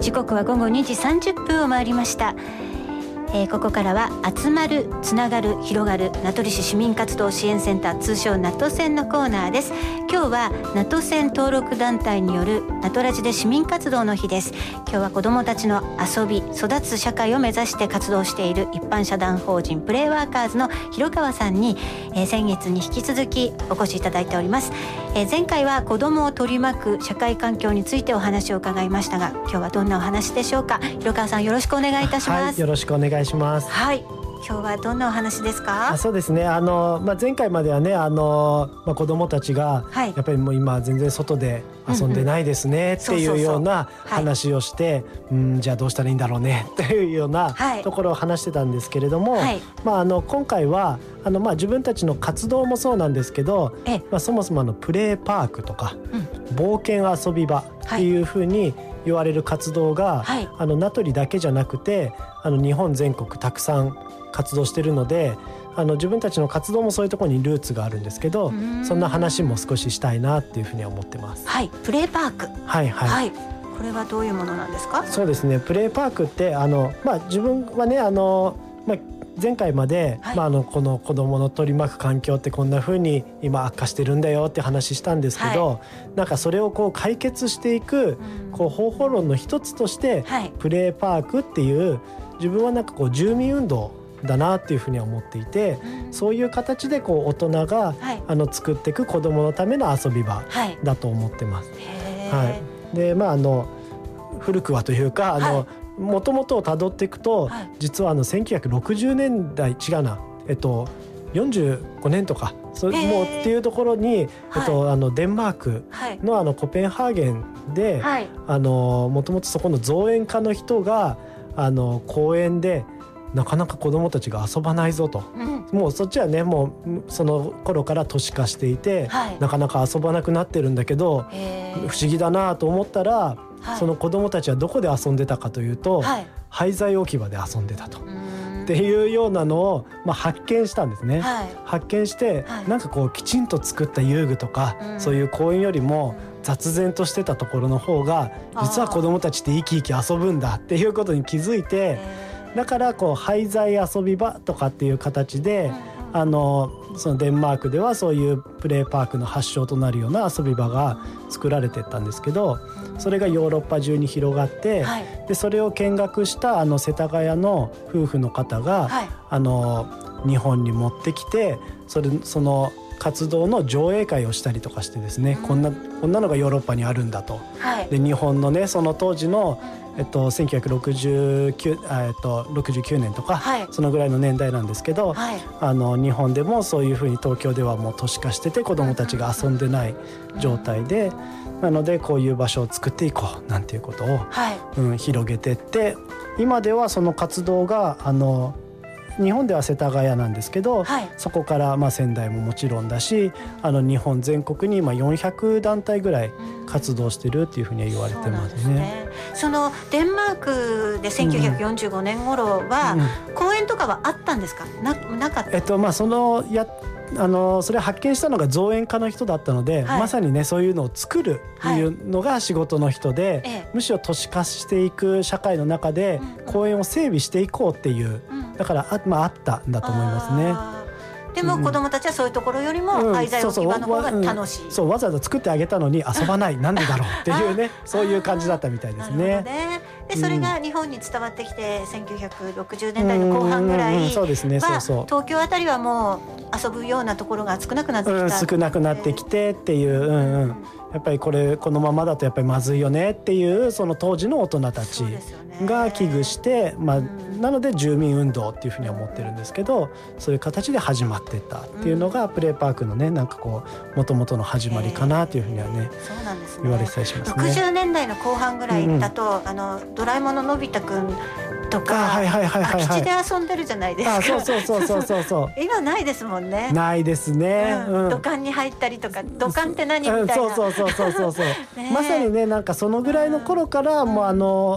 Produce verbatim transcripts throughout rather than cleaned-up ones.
時刻は午後にじさんじゅっぷんを回りました。えー、ここからは集まるつながる広がる名取市市民活動支援センター、通称ナトセンのコーナーです。今日はナトセン登録団体によるナトラジで市民活動の日です。今日は子どもたちの遊び育つ社会を目指して活動している一般社団法人プレイワーカーズの広川さんに、えー、先月に引き続きお越しいただいております。えー、前回は子どもを取り巻く社会環境についてお話を伺いましたが、今日はどんなお話でしょうか。広川さん、よろしくお願いいたします。 はい、よろしくお願いします。 はい、今日はどんなお話ですか。 あ、そうですね、あの、まあ、前回まではね、あの、まあ、子どもたちが、はい、やっぱりもう今全然外で遊んでないですねっていうような話をして、うん、じゃあどうしたらいいんだろうねっていうようなところを話してたんですけれども、はい、まあ、あの今回はあの、まあ、自分たちの活動もそうなんですけど、まあ、そもそもあのプレイパークとか、うん、冒険遊び場っていうふうに言われる活動が、はい、あの名取だけじゃなくてあの日本全国たくさん活動してるので、あの自分たちの活動もそういうところにルーツがあるんですけど、そんな話も少ししたいなっていうふうには思ってます。 はい、プレイパーク、 はいはい、はい、 これはどういうものなんですか。 そうですね、プレイパークってあの、まあ、自分はね、あの、まあ、前回まで、はい、まあ、あのこの子どもの取り巻く環境ってこんな風に今悪化してるんだよって話したんですけど、はい、なんかそれをこう解決していく、うん、こう方法論の一つとして、はい、プレイパークっていう自分はなんかこう住民運動だなっていうふうには思っていて、うん、そういう形でこう大人が、はい、あの作っていく子どものための遊び場だと思ってます。はいはい、で、まあ、あの古くはというか、あの、はい、もともとをたどっていくと、はい、実はあのせんきゅうひゃくろくじゅうねんだい違うな、えっと、よんじゅうごねんとかそれもうっていうところに、えっと、あのデンマーク の, あのコペンハーゲンで、はい、あのもともとそこの造園家の人があの公園でなかなか子どもたちが遊ばないぞと、うん、もうそっちはねもうその頃から都市化していて、はい、なかなか遊ばなくなってるんだけど不思議だなと思ったら、はい、その子どもたちはどこで遊んでたかというと、はい、廃材置き場で遊んでたとっていうようなのを、まあ、発見したんですね。はい、発見して、はい、なんかこうきちんと作った遊具とか、うん、そういう公園よりも雑然としてたところの方が実は子どもたちって生き生き遊ぶんだっていうことに気づいて、だからこう廃材遊び場とかっていう形で、うんうん、あのそのデンマークではそういうプレイパークの発祥となるような遊び場が作られてったんですけど、それがヨーロッパ中に広がって、はい、でそれを見学したあの世田谷の夫婦の方が、はい、あの日本に持ってきてそれその活動の上映会をしたりとかしてですね、うん、こんなこんなのがヨーロッパにあるんだと、はい、で日本のねその当時のえっと、せんきゅうひゃくろくじゅうきゅう、えっと、ろくじゅうきゅうねんとか、はい、そのぐらいの年代なんですけど、はい、あの日本でもそういうふうに東京ではもう都市化してて子どもたちが遊んでない状態で、うん、なのでこういう場所を作っていこうなんていうことを、はい、うん、広げてって、今ではその活動があの日本では世田谷なんですけど、はい、そこからまあ仙台ももちろんだし、あの日本全国に今よんひゃくだんたいぐらい活動してるっていうふうには言われてますね。 そうなんですね。 そのデンマークでせんきゅうひゃくよんじゅうごねん頃は、うん、公園とかはあったんですか。 な, なかった、 えっとまあ、そのやあのそれを発見したのが造園家の人だったので、はい、まさにねそういうのを作るっていうのが仕事の人で、はい、むしろ都市化していく社会の中で公園を整備していこうっていう、うん、だからあ、まあ、あったんだと思いますね。 でも子どもたちはそういうところよりも廃材置き場の方が楽しい、うん、 そうそう、わざわざ作ってあげたのに遊ばないなんでだろうっていうねそういう感じだったみたいですね。 でそれが日本に伝わってきてせんきゅうひゃくろくじゅうねんだいの後半ぐらいは東京あたりはもう遊ぶようなところが少なくなってきた、うん、 少なくなってきてっていう、うんうん、やっぱりこれこのままだとやっぱりまずいよねっていうその当時の大人たちが危惧して、まあ、うん、なので住民運動っていうふうには思ってるんですけど、そういう形で始まっていったっていうのがプレイパークのねなんかこう元々の始まりかなっていうふうにはね、そうなんですね、言われてたりしますね。 ろくじゅうねんだいの後半ぐらいだと、うんうん、あのドラえもんののび太くんとか空き地で遊んでるじゃないですか。あ、そうそうそうそうそうそう今ないですもんね。 ないですね、うんうん、 土管に入ったりとか、土管って何みたいな、 そうそうそうそうそうそうね、まさにねなんかそのぐらいの頃から、うん、もうあの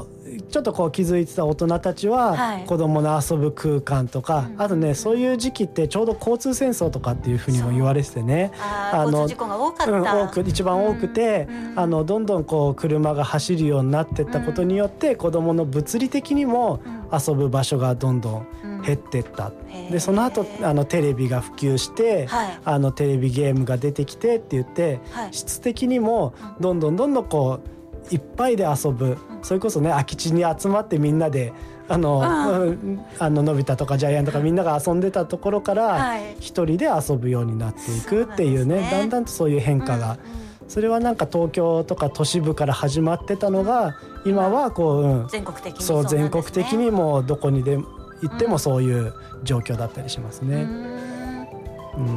ちょっとこう気づいてた大人たちは、はい、子どもの遊ぶ空間とか、うん、あとねそういう時期ってちょうど交通戦争とかっていうふうにも言われててね、 ああの交通事故が多かった、うん、 多く一番多くて、うん、あのどんどんこう車が走るようになっていったことによって、うん、子どもの物理的にも遊ぶ場所がどんどん減っていった、うん、でその後あのテレビが普及して、はい、あのテレビゲームが出てきてって言って、はい、質的にもどんどんどんどんこういっぱいで遊ぶ、それこそね空き地に集まってみんなであの、うん、あののび太とかジャイアンとかみんなが遊んでたところから一人で遊ぶようになっていくっていうね、はい、だんだんとそういう変化が、うん、それはなんか東京とか都市部から始まってたのが今はこう、うん、 全国的にそう、全国的にもどこにで行ってもそういう状況だったりしますね。うん、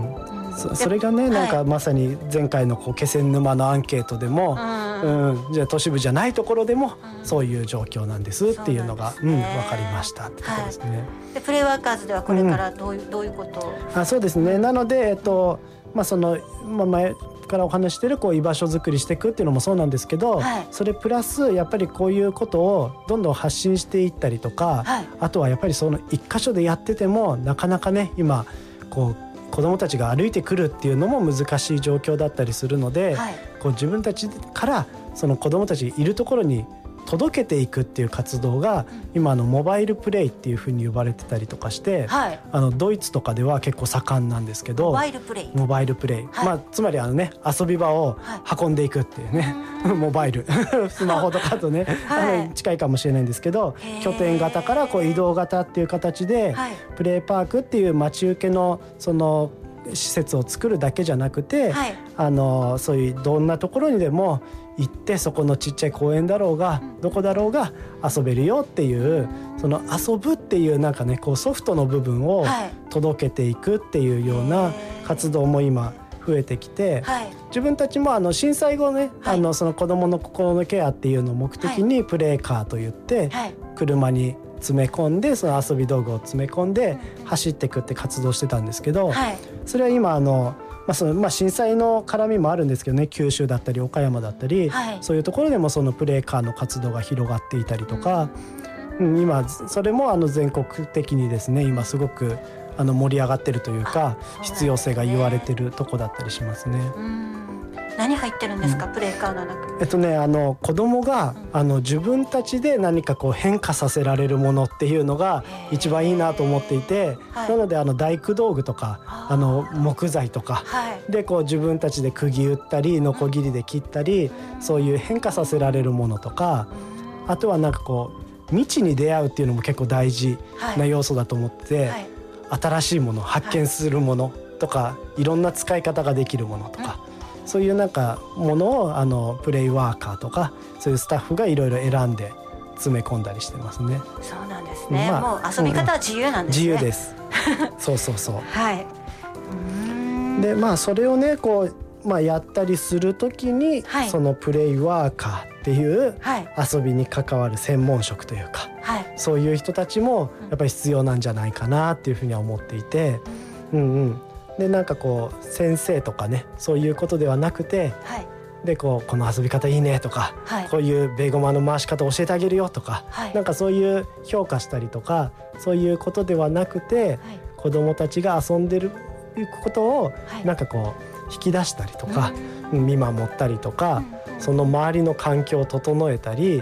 うん、そ, それがねなんかまさに前回のこう気仙沼のアンケートでも、うんうん、じゃあ都市部じゃないところでもそういう状況なんですっていうのが、うん、分かりましたってことですね。はい、 でプレイワーカーズではこれからどういう、うん、どういうことをあそうですね、なので、えっとまあそのまあ、前からお話してるこう居場所づくりしていくっていうのもそうなんですけど、はい、それプラスやっぱりこういうことをどんどん発信していったりとか、はい、あとはやっぱりその一箇所でやっててもなかなかね今こう子どもたちが歩いてくるっていうのも難しい状況だったりするので、はい、こう自分たちからその子どもたちいるところに届けていくっていう活動が、うん、今のモバイルプレイっていうふうに呼ばれてたりとかして、はい、あのドイツとかでは結構盛んなんですけど、 モバイルプレイモバイルプレイ、はい、まあ、つまりあの、ね、遊び場を運んでいくっていうね、はい、モバイルスマホとかとね、はい、あの近いかもしれないんですけど、拠点型からこう移動型っていう形で、はい、プレイパークっていう待ち受けのその施設を作るだけじゃなくて、はい、あのそういうどんなところにでも行ってそこのちっちゃい公園だろうが、うん、どこだろうが遊べるよっていう、その遊ぶっていうなんかねこうソフトの部分を届けていくっていうような活動も今増えてきて、はい、自分たちもあの震災後ね、はい、あのその子どもの心のケアっていうのを目的にプレイカーといって、はい、車に詰め込んでその遊び道具を詰め込んで走っていくって活動してたんですけど、はい、それは今あのまあそのまあ、震災の絡みもあるんですけどね、九州だったり岡山だったり、はい、そういうところでもそのプレイカーの活動が広がっていたりとか、うん、今それもあの全国的にですね今すごくあの盛り上がってるというか、必要性が言われてるとこだったりしますね。うん、 何入ってるんですか、うん、プレイカーの中。 えっとねあの子供が、うん、あの自分たちで何かこう変化させられるものっていうのが一番いいなと思っていて、なのであの大工道具とかあの木材とか、はい、でこう自分たちで釘打ったりノコギリで切ったり、うん、そういう変化させられるものとか、うん、あとはなんかこう未知に出会うっていうのも結構大事な要素だと思って、はいはい、新しいもの発見するものとか、はい、いろんな使い方ができるものとか、うん、そういうなんかものをあのプレイワーカーとかそういうスタッフがいろいろ選んで詰め込んだりしてますね。 そうなんですね、まあ、もう遊び方は自由なんですね、 うん、自由ですそうそうそう、 はい、 うーんでまあそれをねこう、まあ、やったりするときに、はい、そのプレイワーカーっていう遊びに関わる専門職というか、はい、そういう人たちもやっぱり必要なんじゃないかなっていうふうには思っていて、うんうん、でなんかこう先生とかねそういうことではなくて、はい、でこうこの遊び方いいねとか、はい、こういうベーゴマの回し方教えてあげるよとか、はい、なんかそういう評価したりとかそういうことではなくて、はい、子どもたちが遊んでることをなんかこう引き出したりとか、うん、見守ったりとか、うん、その周りの環境を整えたり、うん、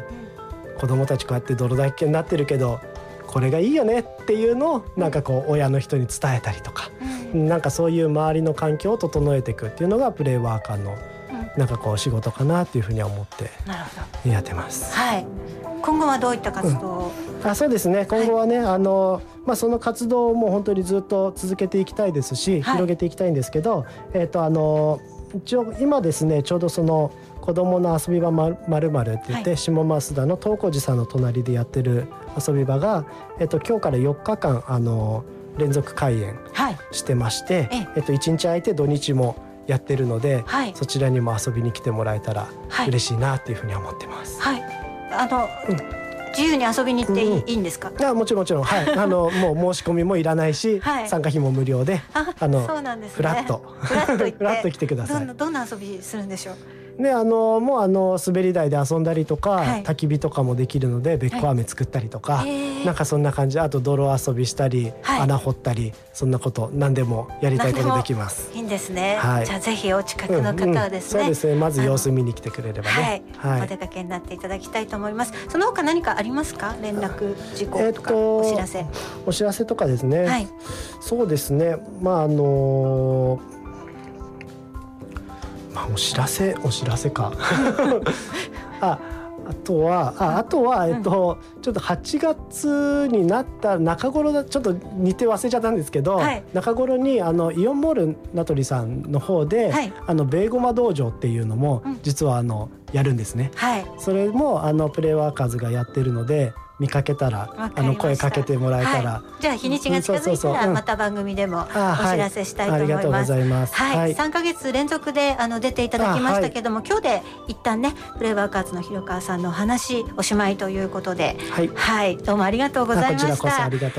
子どもたちこうやって泥だらけになってるけどこれがいいよねっていうのをなんかこう親の人に伝えたりとか、うん、なんかそういう周りの環境を整えていくっていうのがプレイワーカーのなんかこう仕事かなっていうふうには思ってやってます。 はい、今後はどういった活動を、 うん、あそうですね今後はね、はい、あのまあ、その活動も本当にずっと続けていきたいですし、はい、広げていきたいんですけど、えーとあの一応今ですねちょうどその子どもの遊び場まるまるって言って、はい、下増田の東光寺さんの隣でやってる遊び場が、えーと今日からよっかかんあの連続開園してまして、はい、ええーといちにち空いて土日もやってるので、はい、そちらにも遊びに来てもらえたら嬉しいなっていうふうに思ってます。 はい、あの、うん、自由に遊びに行っていい、うん、いいんですか？ あもちろんもちろん、はい、あのもう申し込みもいらないし、はい、参加費も無料で、 ああのそうなんですね、 フラッとフラッと行ってフラッと来てください。 どんな、どんな遊びするんでしょう？ であのもうあの滑り台で遊んだりとか、 はい、 焚き火とかもできるのでべっこ飴作ったりとか、はい、なんかそんな感じ。あと泥遊びしたり、はい、穴掘ったりそんなこと何でもやりたいことできます。 いいんですね、はい、じゃあぜひお近くの方はですね、 うんうん、そうですね、まず様子見に来てくれればね、 はいはい、お出かけになっていただきたいと思います。その他何かありますか？連絡事項とか、えー、とお知らせお知らせとかですね、はい、そうですね、まああのーまあ、お知らせお知らせかああとはああとは、えっと、うん、ちょっとはちがつになった中頃だ、ちょっと日程忘れちゃったんですけど、はい、中頃にあのイオンモール名取さんの方で、はい、あのベーゴマ道場っていうのも実はあの、うん、やるんですね、はい、それもあのプレイワーカーズがやってるので見かけたらあの声かけてもらえたら、はい、 じゃあ日にちが近づいたらまた番組でもお知らせしたいと思います。ありがとうございます。はいはい、さんかげつ連続であの出ていただきましたけども、はい、今日で一旦ねプレイワーカーズの広川さんのお話おしまいということで、はい、はい、どうもありがとうございました。こちらこそありがとう